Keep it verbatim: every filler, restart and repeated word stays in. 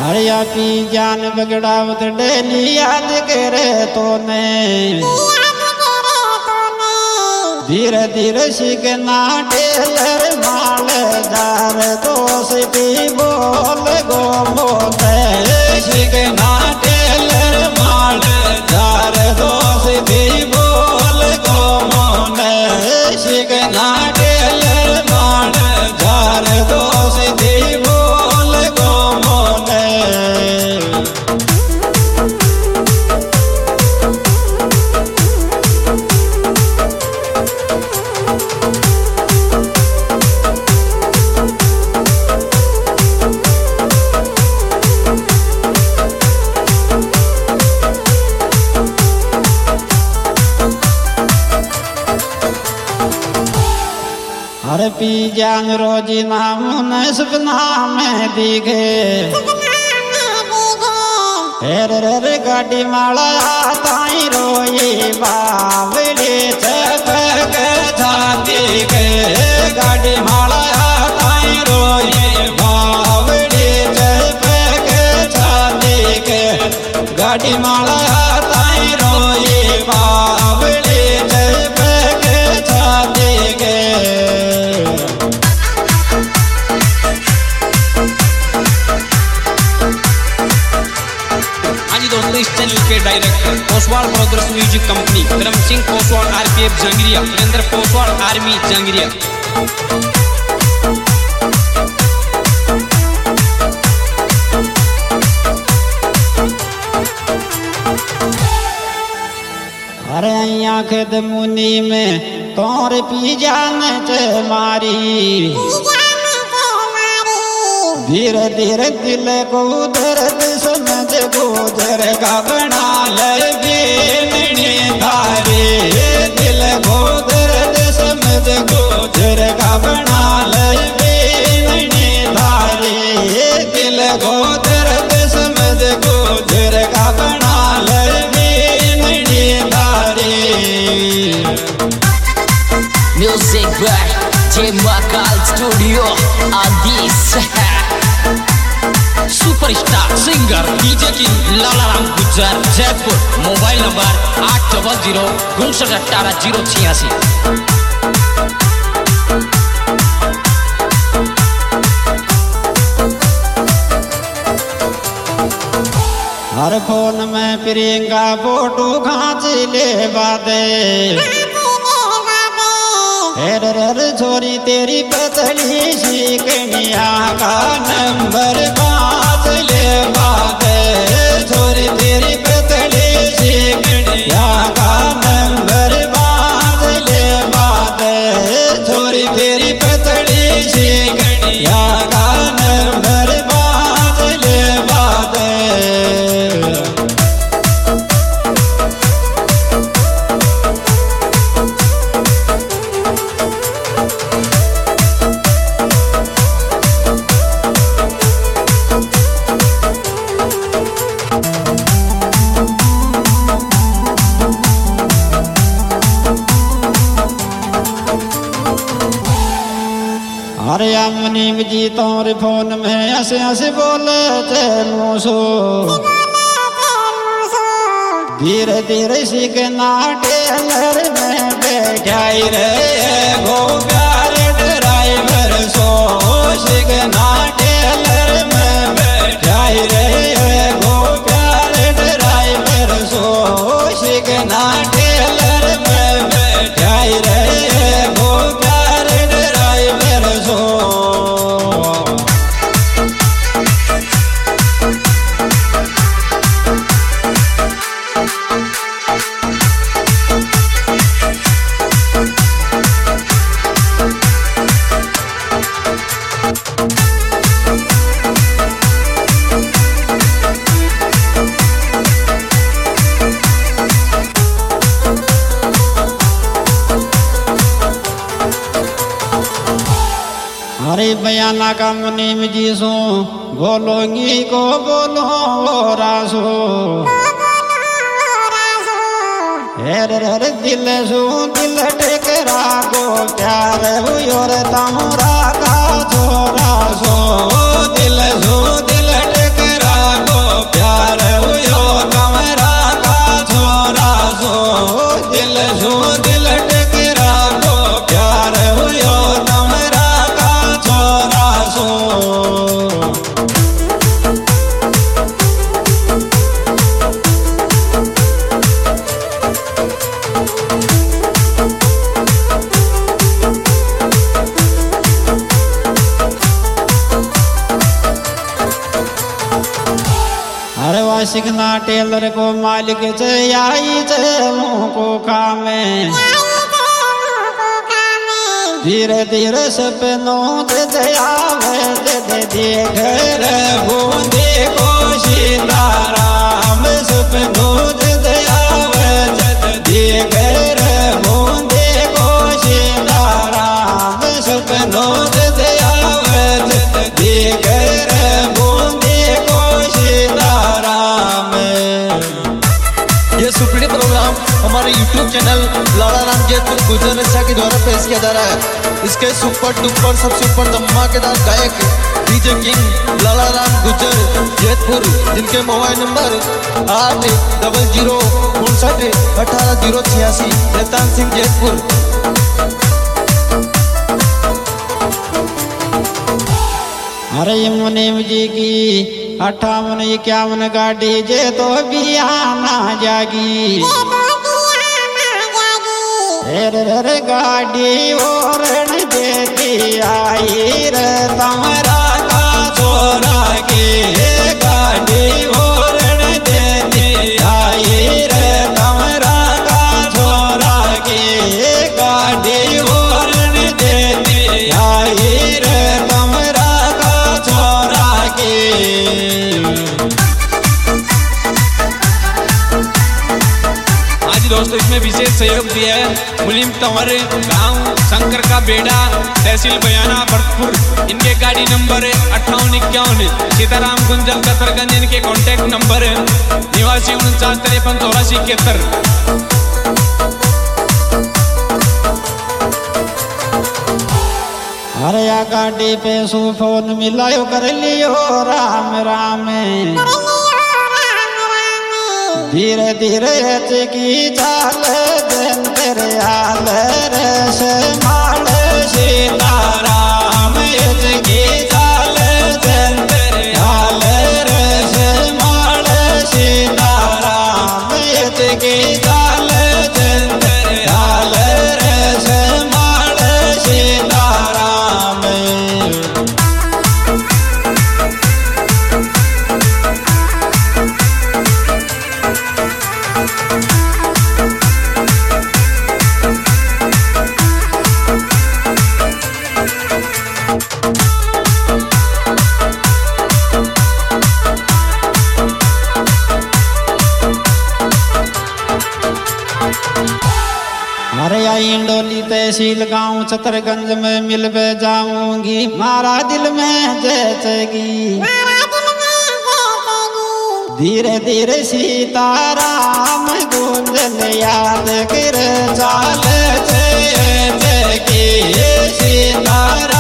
हरिया पी जान बगड़ावत डेली याद करे तो ने धीरे धीरे सीखना टेलर मालदार दोस्ती बोल गो मोते सीखना टेलर मालदार दोस्ती बोल गो मोने सीखना टेलर मालदार दोस्ती बोल गो मोने। हर पी जान रोजी नाम सपना में दिखे हेर रे गाड़ी माला ताई रोई बावड़ी चपक जाती के गाड़ी माला ताई रोई बावड़ी चपक जाती के गाड़ी माला ताई रोई बावड़ी चपक जाती के। दोस्तों इस चैनल के director Poswal brothers music company Dharam Singh Poswal RPF Jangaria Virendra Poswal army Jangaria. अरे खेत मुनि में तोर पी जान चे मारी धीरे धीरे दिल को दर्द समझ गुजर का बना लगे धारे दिल को दर्द समझ गुजर का बना लगे धारे दिल को दर्द समझ गुजर का बना लगे धारे। Music by Jai Mahakal studio आदिस superstar singer DJ king Lala Ram Gujjar Jaipur. Mobile number आठ डबल जीरो उनसठ अठारह जीरो छियासी। हर फोन में प्रियंका फोटो खांच ले बादे हेर रर छोरी तेरी पतली सी कनिया का नंबर पाँच ले बादे छोरी तेरी पतली सी कनिया का नंबर पाँच ले बादे छोरी तेरी पतली सी कनिया का नंबर पाँच ले बादे। अरे मुनीम जी तोर फोन में हंसे हंसे बोले थे मूसो धीरे धीरे सीखना टेलर में बैठाई रे गो प्यार ड्राइवर सो सीखना टेलर में बैठाई रे गो प्यार ड्राइवर सो सीखना टेलर में बैठाई रे गो प्यार ड्राइवर सो। हरे बयाना का मुनीम जी सो बोलोगी को बोलो रासो हेर हर दिल सो दिल टेकरा को प्यार हुई तमरा का छोरा सो दिल सो दिल टेकरा सिकना टेलर को मालिक चे आई चे मुँह को खामे धीरे धीरे सपनों दे दे आवे दे दे देख रे बूंदे को सीताराम सपनों दे दे आवे दे दे देख रे बूंदे को सीताराम सपनों दे दे आवे दे दे देख रे बूंदे को सीताराम। ये सुपीड़ी प्रोग्राम हमारे यूट्यूब चैनल लाला राम जयपुर गुजर नशा के द्वारा पेश किया जा रहा है। इसके सुपर डुपर सबसे ऊपर धमाकेदार गायक डीजे किंग लाला राम गुजर जयपुर, जिनके मोबाइल नंबर आठ डबल जीरो उनसठ अठारह जीरो छियासी। शैतान सिंह जयपुर। अरे मुनीम जी की अट्ठावन इक्यावन गाड़ी जे तो भी आना जागी रे गाड़ी और देती आई रे तमरा का छोरा के गाड़ी और देती आई रे तमरा का छोरा के गाड़ी और देती आई रे तमरा का छोरा के। दोस्तों इसमें विशेष सहयोग दिया है मुनीम तंवर गांव शंकर का बेड़ा तहसील बयाना भरतपुर। इनके गाड़ी नंबर है अट्ठावन इक्यावन। सीताराम गुंजल कतरगंज इनके कॉन्टैक्ट नंबर है निवासी उनचास तिरपन चौरासी इकहत्तर। अरे या गाड़ी पे सो फोन मिलायो कर लियो राम राम धीरे धीरे की चाल दिन तेरे हाल रस माल सीताराम की चाल दिन तेरे हाल रस माल सीताराम की चाल दिन तेरे हाल रस माल सीताराम। अरे इंडोली तहसील गांव छतरगंज में मिलवे जाऊंगी मारा दिल में जैसेगी धीरे धीरे सीताराम गुंजल याद कर चाल की सीताराम